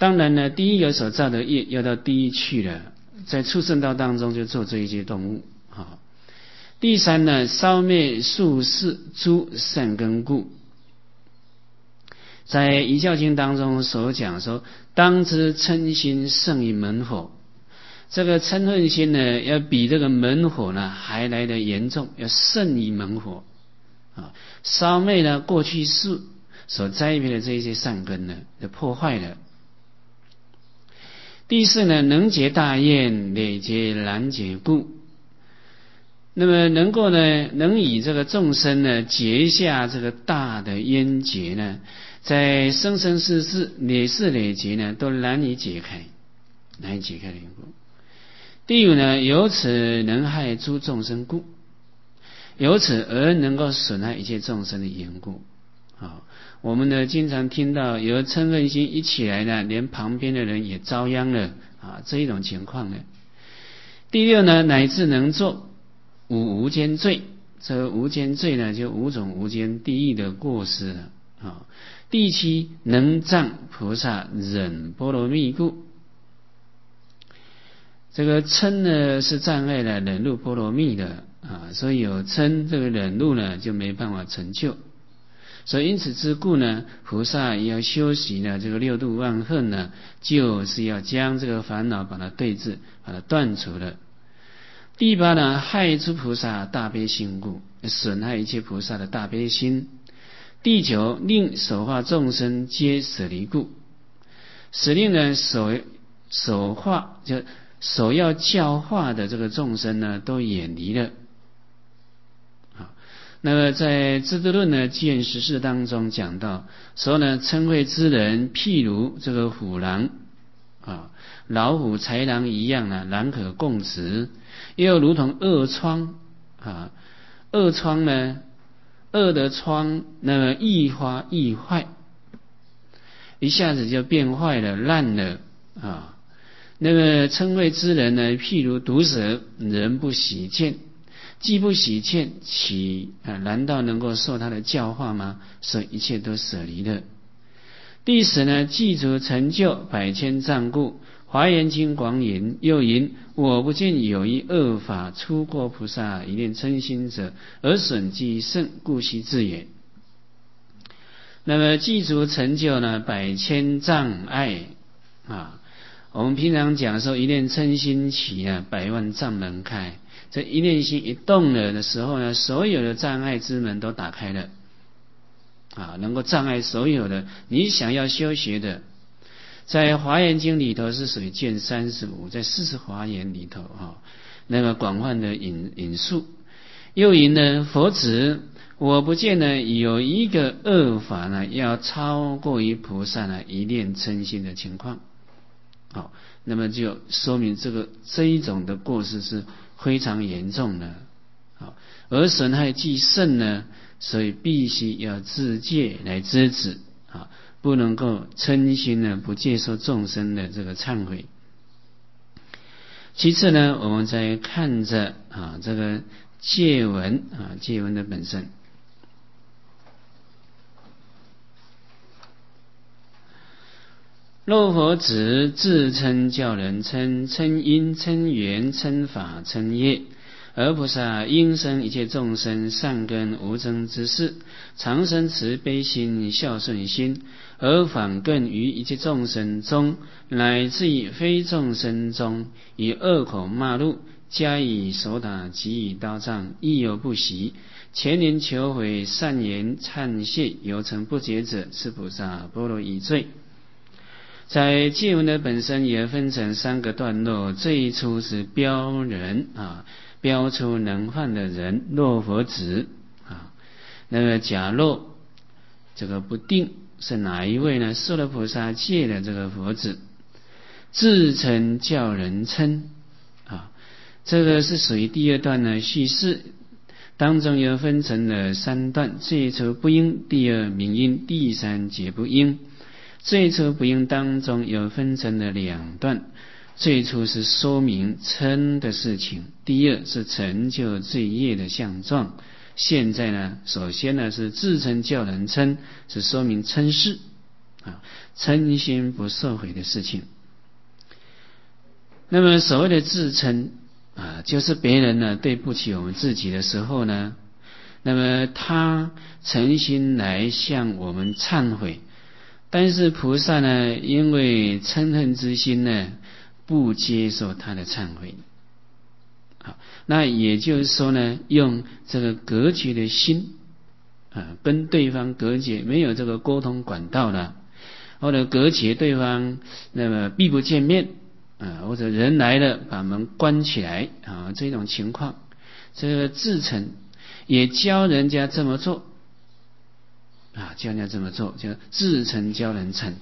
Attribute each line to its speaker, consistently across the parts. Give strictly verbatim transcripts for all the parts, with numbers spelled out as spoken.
Speaker 1: 当然呢，第一有所造的业要到第一去了，在畜生道当中就做这一些动物。好，第三呢，烧灭术士诸善根故。在《遗教经》当中所讲说，当知嗔心胜于门火。这个嗔恨心呢，要比这个门火呢还来得严重，要胜于门火啊！烧灭呢过去世所栽培的这一些善根呢，就破坏了。第四呢，能结大愿，累劫难解故。那么能够呢，能以这个众生呢结下这个大的冤结呢，在生生世世累世累劫呢，都难以解开，难以解开的缘故。第五呢，由此能害诸众生故，由此而能够损害一切众生的缘故。好，我们呢经常听到有嗔恨心一起来呢，连旁边的人也遭殃了啊，这一种情况呢。第六呢，乃至能做五无间罪，这个无间罪呢，就五种无间地狱的过失了啊。第七，能障菩萨忍波罗蜜故。这个嗔呢是障碍了忍辱波罗蜜的啊，所以有嗔这个忍辱呢就没办法成就。所以因此之故呢，菩萨要修习呢这个六度万恨呢，就是要将这个烦恼把它对治，把它断除了。第八呢，害诸菩萨大悲心故，损害一切菩萨的大悲心。第九，令所化众生皆舍离故，使令呢所所化就所要教化的这个众生呢，都远离了。好，那么在《资度论》呢见十事当中讲到说呢，嗔恚之人，譬如这个虎狼啊，老虎、豺狼一样呢，难可共持。又如同恶疮啊，恶疮呢，恶的疮，那么易花易坏，一下子就变坏了、烂了啊。那么嗔恚之人呢，譬如毒蛇，人不喜见，既不喜见，岂啊难道能够受他的教化吗？所以一切都舍离了。第十呢，记足成就百千障故。华严经广云，又云：我不见有一恶法出过菩萨一念嗔心者，而损积甚，故悉自也。那么记足成就呢，百千障碍啊。我们平常讲说，一念嗔心起啊，百万障门开。这一念心一动了的时候呢，所有的障碍之门都打开了啊，能够障碍所有的你想要修学的。在华严经里头是属于卷三十五，在四十华严里头啊，那个广泛的引引述。又云呢，佛子，我不见呢有一个恶法呢，要超过于菩萨呢一念嗔心的情况。好，那么就说明这个这一种的过失是非常严重的。好，而损害既甚呢，所以必须要自戒来制止啊。不能够嗔心呢，不接受众生的这个忏悔。其次呢，我们再看着啊这个戒文啊戒文的本身。若佛子自称教人称，称因称缘称法称业，而菩萨应生一切众生善根无争之事，常生慈悲心、孝顺心，而反更于一切众生中，乃至于非众生中，以恶口骂怒，加以手打，给予刀杖，亦有不习。前年求悔，善言忏谢，有成不解者，是菩萨波罗夷罪。在戒文的本身也分成三个段落，最初是标人啊，标出能犯的人，若佛子啊。那么假若这个不定是哪一位呢？受了菩萨戒的这个佛子，自称教人称啊，这个是属于第二段呢叙事当中又分成了三段，最初不应，第二明因，第三解不应。最初不应当中有分成了两段，最初是说明嗔的事情，第二是成就罪业的相状。现在呢，首先呢是自称教人称，是说明嗔事啊，嗔心不受毁的事情。那么所谓的自嗔啊，就是别人呢对不起我们自己的时候呢，那么他诚心来向我们忏悔，但是菩萨呢，因为嗔恨之心呢，不接受他的忏悔。好，那也就是说呢，用这个隔绝的心啊，跟对方隔绝，没有这个沟通管道了，或者隔绝对方，那么避不见面啊，或者人来了把门关起来啊，这种情况，这个自嗔也教人家这么做啊，教人家这么做，叫自嗔教人嗔。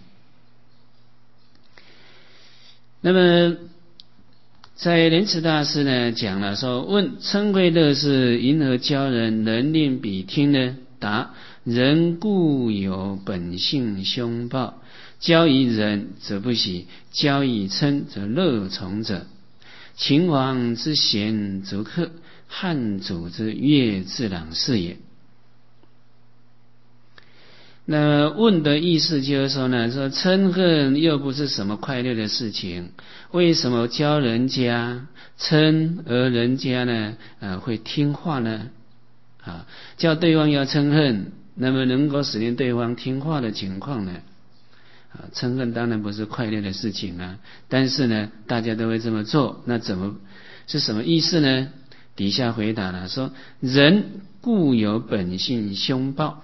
Speaker 1: 那么在莲池大师呢讲了说，问嗔恚乐事因何教人能令彼听呢？答：人固有本性凶暴，教以忍则不喜，教以嗔则乐从者。秦王之贤逐客，汉主之乐自朗是也。那问的意思就是说呢，说嗔恨又不是什么快乐的事情，为什么教人家嗔而人家呢呃会听话呢？啊，叫对方要嗔恨，那么能够使令对方听话的情况呢？啊，嗔恨当然不是快乐的事情啊，但是呢，大家都会这么做，那怎么是什么意思呢？底下回答了说，人固有本性凶暴。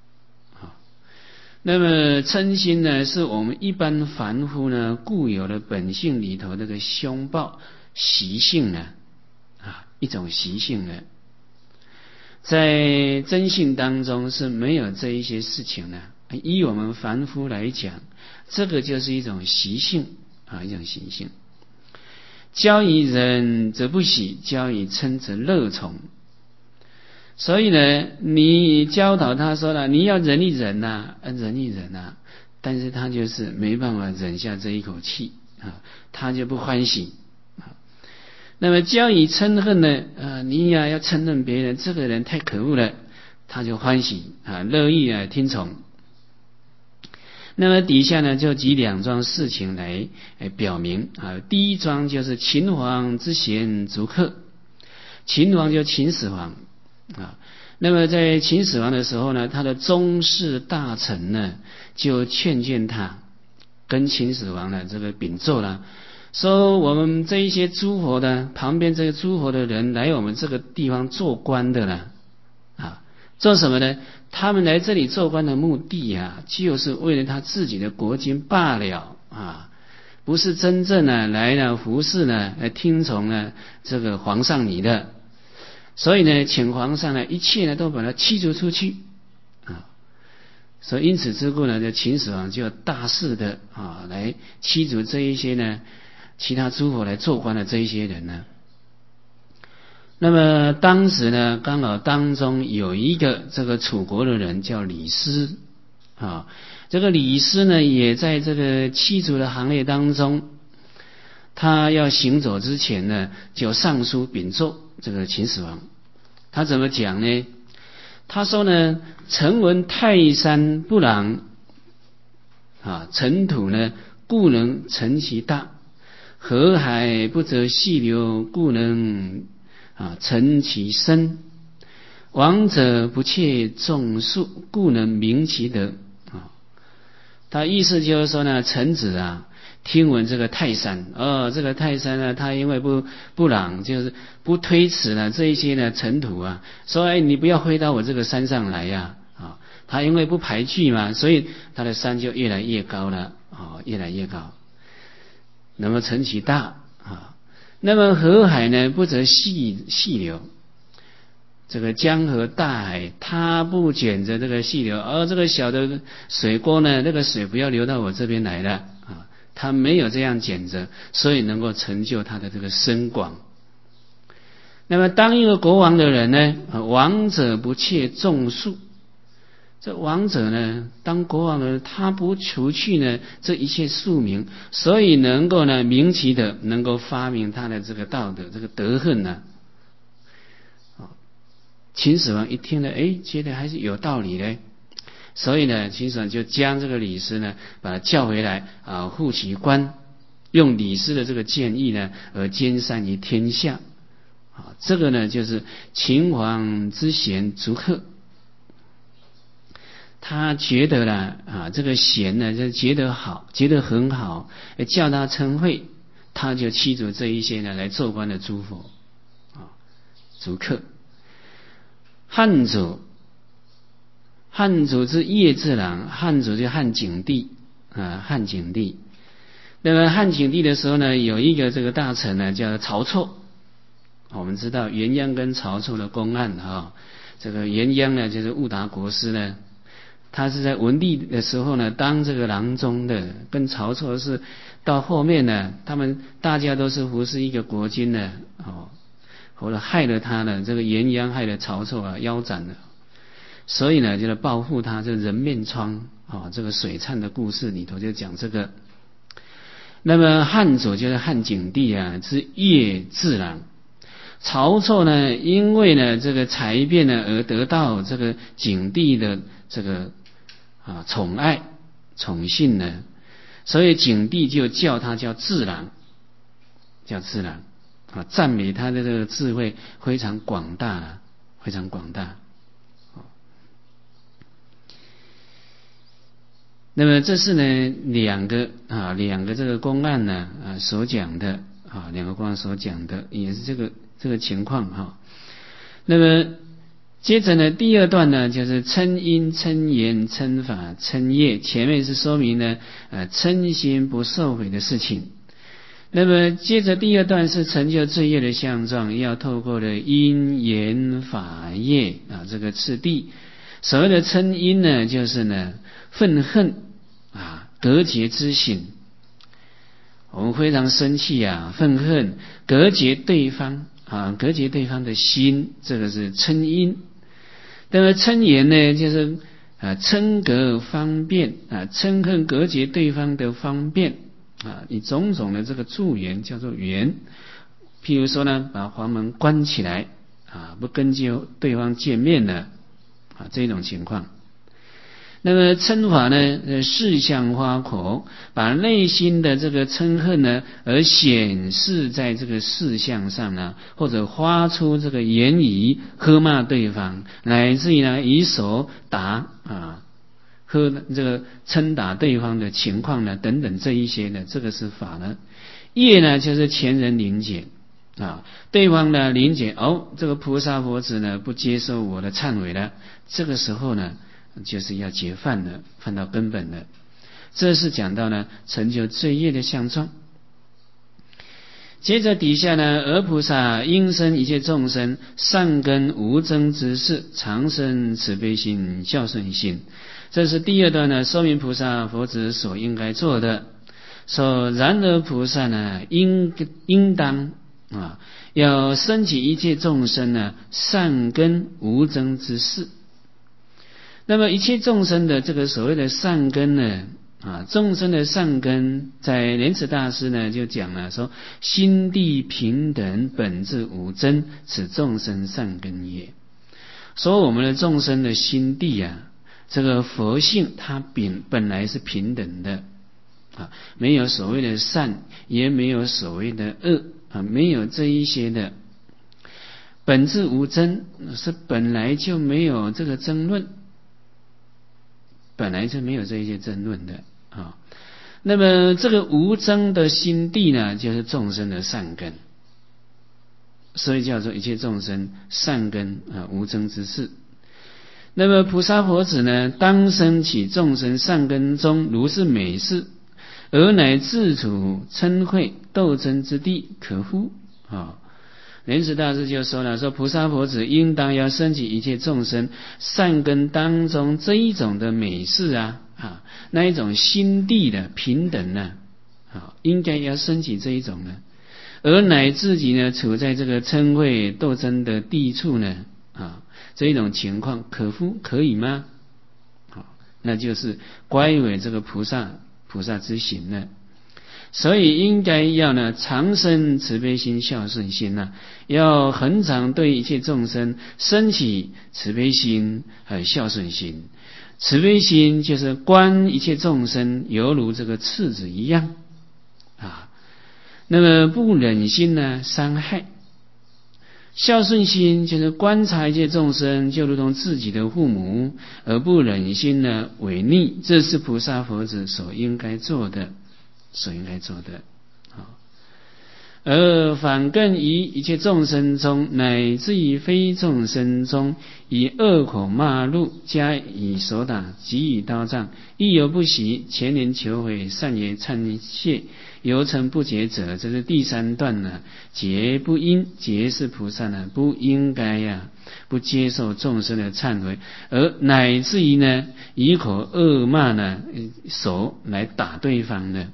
Speaker 1: 那么嗔心呢，是我们一般凡夫呢固有的本性里头这个凶暴习性呢，啊，一种习性呢，在真性当中是没有这一些事情的。依我们凡夫来讲，这个就是一种习性啊，一种习性。教以忍则不喜，教以嗔则乐从。所以呢，你教导他说了，你要忍一忍呐、啊，忍一忍呐、啊，但是他就是没办法忍下这一口气啊，他就不欢喜啊。那么教以嗔恨呢，啊，你呀要嗔恨别人，这个人太可恶了，他就欢喜啊，乐意啊听从。那么底下呢，就举两桩事情来表明啊。第一桩就是秦王之贤逐客，秦王就秦始皇。啊，那么在秦始皇的时候呢，他的宗室大臣呢就劝谏他，跟秦始皇呢这个禀奏了，说我们这一些诸侯的旁边这个诸侯的人来我们这个地方做官的呢，啊，做什么呢？他们来这里做官的目的啊，就是为了他自己的国君罢了啊，不是真正呢来了服侍呢，来听从呢这个皇上你的。所以呢，请皇上呢，一切呢都把他驱逐出去啊。所以因此之故呢，这秦始皇就大肆的啊来驱逐这一些呢其他诸侯来做官的这一些人呢。那么当时呢，刚好当中有一个这个楚国的人叫李斯啊，这个李斯呢也在这个驱逐的行列当中，他要行走之前呢，就上书禀奏这个秦始皇。他怎么讲呢？他说呢，臣闻泰山不攘啊，尘土呢故能成其大，河海不择细流，故能啊成其深。王者不窃众数，故能明其德啊。他意思就是说呢，臣子啊听闻这个泰山，哦，这个泰山呢，他因为不不攘，就是不推迟了这一些呢尘土啊，说哎你不要挥到我这个山上来呀、啊，啊，他因为不排拒嘛，所以他的山就越来越高了，啊，越来越高，那么成其大啊。那么河海呢，不择细细流，这个江河大海，它不卷着这个细流，而、哦、这个小的水沟呢，那个水不要流到我这边来了啊。他没有这样拣择，所以能够成就他的这个深广。那么当一个国王的人呢，王者不窃众数，这王者呢当国王的人，他不除去呢这一切庶民，所以能够呢明其德，能够发明他的这个道德，这个德恨呢。秦始皇一听呢，哎，觉得还是有道理嘞。 所以呢，秦始皇就将这个李斯呢，把他叫回来啊，护其官，用李斯的这个建议呢，而兼善于天下啊。这个呢，就是秦皇之贤逐客。他觉得呢，啊，这个贤呢，就觉得好，觉得很好，叫他称会，他就驱逐这一些呢来做官的诸侯啊，逐客。汉主，汉主之叶之郎，汉主就汉景帝啊，汉景帝。那么汉景帝的时候呢，有一个这个大臣呢叫曹错。我们知道元鸯跟曹错的公案啊，这个元鸯呢就是误达国师呢，他是在文帝的时候呢当这个郎中的，跟曹错是到后面呢，他们大家都是服侍一个国君呢，哦，后来害了他呢，这个元鸯害了曹错啊，腰斩了。所以呢，就是报复他这人面疮啊、哦，这个水忏的故事里头就讲这个。那么汉主就是汉景帝啊，是叶自郎。曹错呢，因为呢这个才辩呢而得到这个景帝的这个啊宠爱宠幸呢，所以景帝就叫他叫智郎，叫智郎啊，赞美他的这个智慧非常广大啊，非常广大。那么这是呢两个啊两个这个公案呢啊所讲的啊两个公案所讲的也是这个这个情况哈。那么接着呢第二段呢就是称因称言称法称业，前面是说明呢呃称心不受毁的事情。那么接着第二段是成就罪业的相状，要透过的因言法业啊这个次第。所谓的称因呢，就是呢愤恨啊隔绝之心，我们非常生气啊，愤恨隔绝对方啊，隔绝对方的心，这个是称因。那么称言呢，就是啊称隔方便啊，称恨隔绝对方的方便啊，以种种的这个助缘叫做缘。譬如说呢，把房门关起来啊，不跟就对方见面了啊，这种情况。那么嗔法呢，事相花口，把内心的这个嗔恨呢，而显示在这个事相上呢，或者发出这个言语喝骂对方，乃至于呢以手打啊，喝这个嗔打对方的情况呢，等等这一些呢，这个是法呢。业呢，就是前人临解啊，对方呢临解哦，这个菩萨佛子呢不接受我的忏悔了，这个时候呢。就是要结犯了，犯到根本了。这是讲到呢成就罪业的相状。接着底下呢，而菩萨应生一切众生善根无争之事，常生慈悲心、孝顺心。这是第二段呢，说明菩萨佛子所应该做的。说然而菩萨呢，应应当啊，要生起一切众生呢善根无争之事。那么一切众生的这个所谓的善根呢，啊，众生的善根，在莲池大师呢就讲了，说心地平等，本质无争，此众生善根也。说我们的众生的心地啊，这个佛性它本本来是平等的啊，没有所谓的善，也没有所谓的恶啊，没有这一些的，本质无争，是本来就没有这个争论。本来就没有这一些争论的啊。那么这个无争的心地呢，就是众生的善根，所以叫做一切众生善根啊无争之事。那么菩萨佛子呢，当生起众生善根中如是美事，而乃自处嗔恚斗争之地，可乎啊？莲池大师就说了，说菩萨佛子应当要升起一切众生善根当中这一种的美事啊啊，那一种心地的平等呢啊，应该要升起这一种呢，而乃自己呢处在这个嗔恚斗争的地处呢啊，这一种情况可乎可以吗？好，那就是乖违这个菩萨菩萨之行呢。所以应该要呢常生慈悲心、孝顺心呐、啊，要恒常对一切众生升起慈悲心和孝顺心。 慈悲心就是观一切众生犹如这个赤子一样啊，那么不忍心呢伤害。孝顺心就是观察一切众生就如同自己的父母，而不忍心呢违逆，这是菩萨佛子所应该做的，所应该做的。而反更于一切众生中，乃至于非众生中，以恶口骂怒，加以手打，给予刀杖，亦有不习，前年求悔，善言忏谢，犹曾不解者，这是第三段呢。皆不应，皆是菩萨呢不应该呀、啊，不接受众生的忏悔，而乃至于呢以口恶骂呢，手来打对方呢。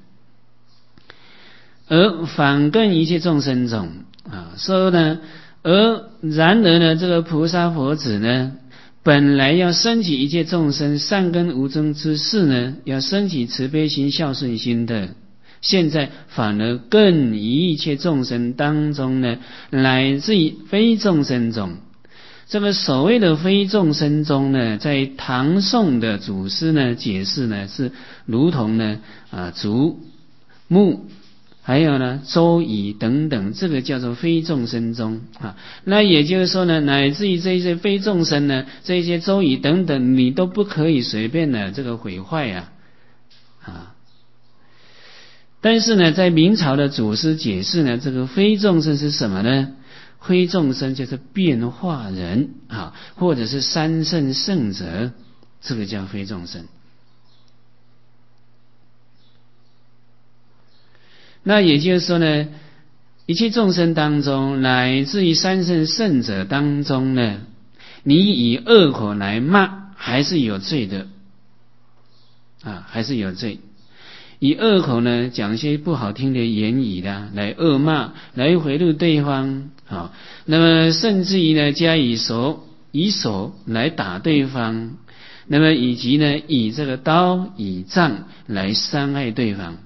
Speaker 1: 而反更一切众生中啊，说呢，而然而呢，这个菩萨佛子呢，本来要升起一切众生善根无争之事呢，要升起慈悲心、孝顺心的，现在反而更于一切众生当中呢，乃至于非众生中。这个所谓的非众生中呢，在唐宋的祖师呢解释呢，是如同呢啊竹木。还有呢，周乙等等，这个叫做非众生中啊。那也就是说呢，乃至于这些非众生呢，这些周乙等等，你都不可以随便的这个毁坏啊啊。但是呢，在明朝的祖师解释呢，这个非众生是什么呢？非众生就是变化人啊，或者是三圣圣者，这个叫非众生。那也就是说呢，一切众生当中，乃至于三圣圣者当中呢，你以恶口来骂，还是有罪的啊，还是有罪。以恶口呢，讲一些不好听的言语的，来恶骂，来回怒对方啊。那么甚至于呢，加以手以手来打对方，那么以及呢，以这个刀以杖来伤害对方。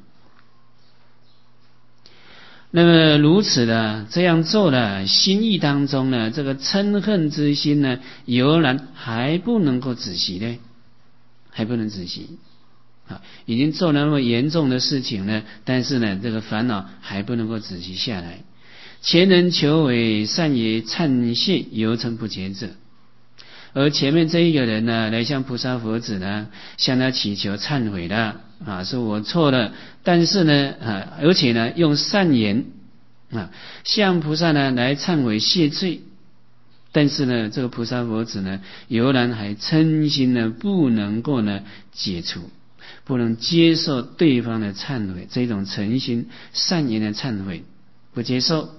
Speaker 1: 那么如此的这样做了，心意当中呢，这个嗔恨之心呢，犹然还不能够止息呢，还不能止息啊！已经做了那么严重的事情呢，但是呢，这个烦恼还不能够止息下来。前人求为善也忏谢，犹曾不解者。而前面这一个人呢，来向菩萨佛子呢，向他祈求忏悔了啊，说我错了，但是呢啊，而且呢用善言啊，向菩萨呢来忏悔谢罪，但是呢，这个菩萨佛子呢，犹然还嗔心呢不能够呢解除，不能接受对方的忏悔，这种诚心善言的忏悔不接受。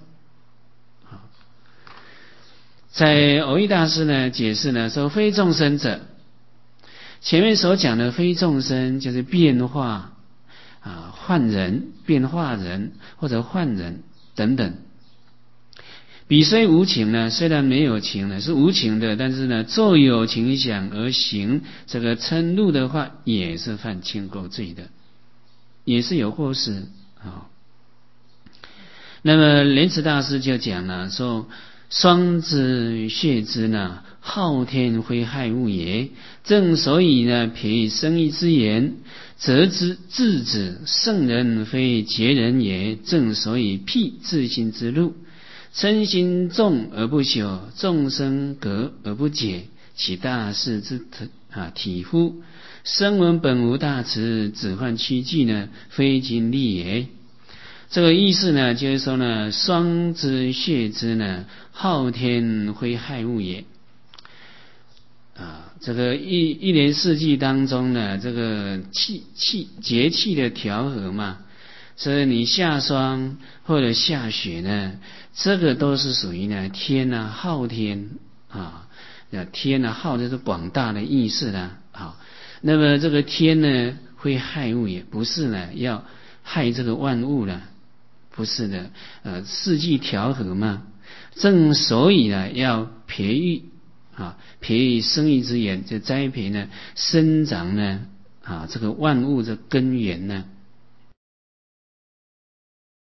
Speaker 1: 在蕅益大师呢解释呢说，非众生者，前面所讲的非众生就是变化啊，换人、变化人或者换人等等。彼虽无情呢，虽然没有情呢，是无情的，但是呢，作有情想而行这个嗔怒的话，也是犯轻垢罪的，也是有过失啊。那么莲池大师就讲了说，双之血之呢，昊天非害物也。正所以呢，撇生意之言，则之自止圣人非劫人也。正所以辟自心之路，嗔心重而不朽，众生格而不解，其大事之啊体乎？声闻本无大慈，只患趋忌呢，非经力也。这个意思呢，就是说呢，双之血之呢，昊天非害物也啊。这个一一年四季当中呢，这个气气节气的调和嘛，所以你下霜或者下雪呢，这个都是属于呢天啊，昊天啊，天啊，昊就是广大的意思啦。好，那么这个天呢，会害物也，不是呢要害这个万物了。不是的，呃，四季调和嘛，正所以呢，要培育啊，培育生育之源，就栽培呢，生长呢，啊，这个万物的根源呢，